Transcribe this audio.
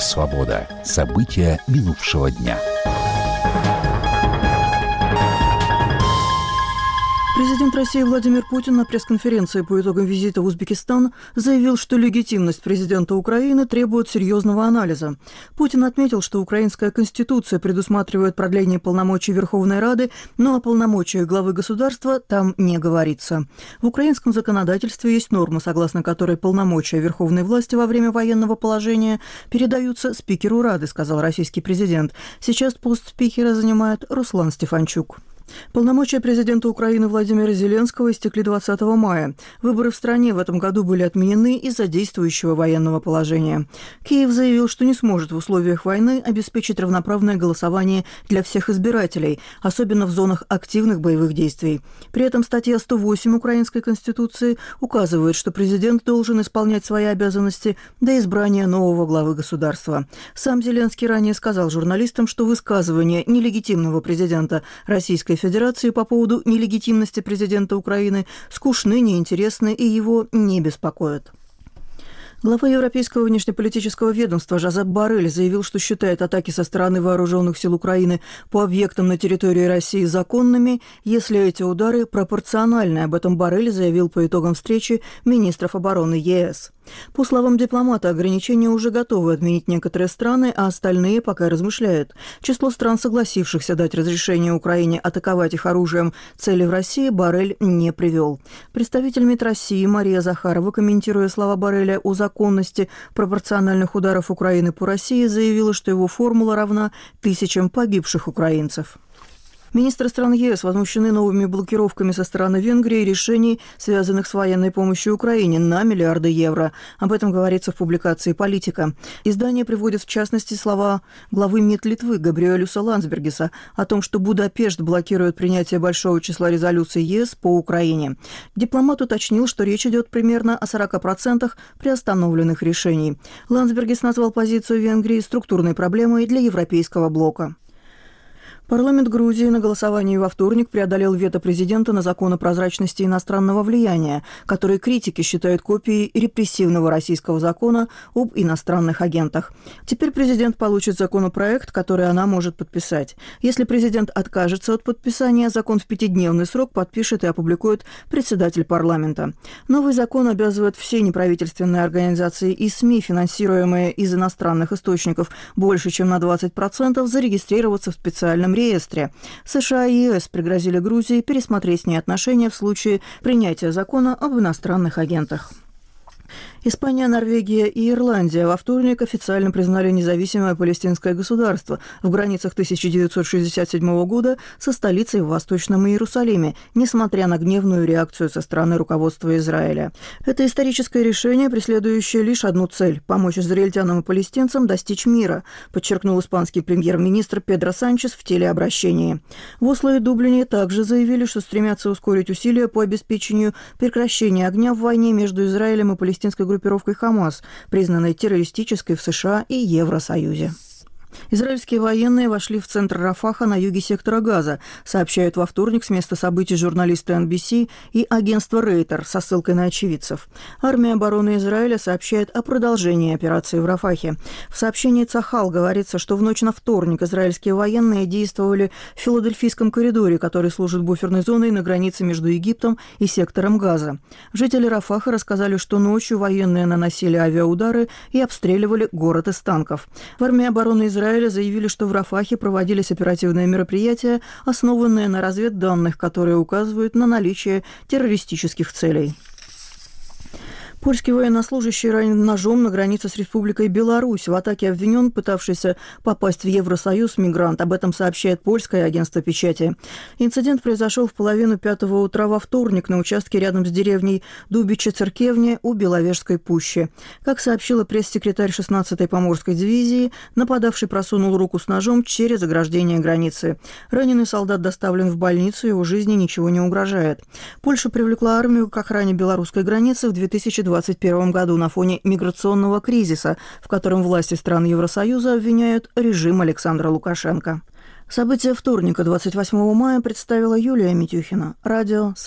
«Свобода». События минувшего дня. Президент России Владимир Путин на пресс-конференции по итогам визита в Узбекистан заявил, что легитимность президента Украины требует серьезного анализа. Путин отметил, что украинская конституция предусматривает продление полномочий Верховной Рады, но о полномочиях главы государства там не говорится. В украинском законодательстве есть норма, согласно которой полномочия верховной власти во время военного положения передаются спикеру Рады, сказал российский президент. Сейчас пост спикера занимает Руслан Стефанчук. Полномочия президента Украины Владимира Зеленского истекли 20 мая. Выборы в стране в этом году были отменены из-за действующего военного положения. Киев заявил, что не сможет в условиях войны обеспечить равноправное голосование для всех избирателей, особенно в зонах активных боевых действий. При этом статья 108 Украинской Конституции указывает, что президент должен исполнять свои обязанности до избрания нового главы государства. Сам Зеленский ранее сказал журналистам, что высказывание нелегитимного президента Российской Федерации по поводу нелегитимности президента Украины скучны, неинтересны и его не беспокоят. Глава Европейского внешнеполитического ведомства Жозеп Боррель заявил, что считает атаки со стороны вооруженных сил Украины по объектам на территории России законными, если эти удары пропорциональны. Об этом Боррель заявил по итогам встречи министров обороны ЕС. По словам дипломата, ограничения уже готовы отменить некоторые страны, а остальные пока размышляют. Число стран, согласившихся дать разрешение Украине атаковать их оружием цели в России, Боррель не привел. Представитель МИД России Мария Захарова, комментируя слова Борреля о законности пропорциональных ударов Украины по России, заявила, что его формула равна 1000 погибших украинцев. Министры стран ЕС возмущены новыми блокировками со стороны Венгрии решений, связанных с военной помощью Украине на миллиарды евро. Об этом говорится в публикации «Политика». Издание приводит в частности слова главы МИД Литвы Габриэлюса Ландсбергиса о том, что Будапешт блокирует принятие большого числа резолюций ЕС по Украине. Дипломат уточнил, что речь идет примерно о 40% приостановленных решений. Ландсбергис назвал позицию Венгрии структурной проблемой для европейского блока. Парламент Грузии на голосовании во вторник преодолел вето президента на закон о прозрачности иностранного влияния, который критики считают копией репрессивного российского закона об иностранных агентах. Теперь президент получит законопроект, который она может подписать. Если президент откажется от подписания, закон в 5-дневный срок подпишет и опубликует председатель парламента. Новый закон обязывает все неправительственные организации и СМИ, финансируемые из иностранных источников больше, чем на 20%, зарегистрироваться в специальном реестре. США и ЕС пригрозили Грузии пересмотреть с ней отношения в случае принятия закона об иностранных агентах. Испания, Норвегия и Ирландия во вторник официально признали независимое палестинское государство в границах 1967 года со столицей в Восточном Иерусалиме, несмотря на гневную реакцию со стороны руководства Израиля. Это историческое решение, преследующее лишь одну цель – помочь израильтянам и палестинцам достичь мира, подчеркнул испанский премьер-министр Педро Санчес в телеобращении. В Осло и Дублине также заявили, что стремятся ускорить усилия по обеспечению прекращения огня в войне между Израилем и палестинской группировкой «Хамас», признанной террористической в США и Евросоюзе. Израильские военные вошли в центр Рафаха на юге сектора Газа, сообщают во вторник с места событий журналисты NBC и агентство Рейтер со ссылкой на очевидцев. Армия обороны Израиля сообщает о продолжении операции в Рафахе. В сообщении Цахал говорится, что в ночь на вторник израильские военные действовали в Филадельфийском коридоре, который служит буферной зоной на границе между Египтом и сектором Газа. Жители Рафаха рассказали, что ночью военные наносили авиаудары и обстреливали город из танков. В армии обороны Израиля заявили, что в Рафахе проводились оперативные мероприятия, основанные на разведданных, которые указывают на наличие террористических целей. Польский военнослужащий ранен ножом на границе с Республикой Беларусь. В атаке обвинен пытавшийся попасть в Евросоюз мигрант. Об этом сообщает польское агентство печати. Инцидент произошел в 4:30 утра во вторник на участке рядом с деревней Дубиче-Церкевне у Беловежской пущи. Как сообщила пресс-секретарь 16-й Поморской дивизии, нападавший просунул руку с ножом через ограждение границы. Раненый солдат доставлен в больницу, его жизни ничего не угрожает. Польша привлекла армию к охране белорусской границы в 2021 году на фоне миграционного кризиса, в котором власти стран Евросоюза обвиняют режим Александра Лукашенко. События вторника, 28 мая, представила Юлия Митюхина. Радио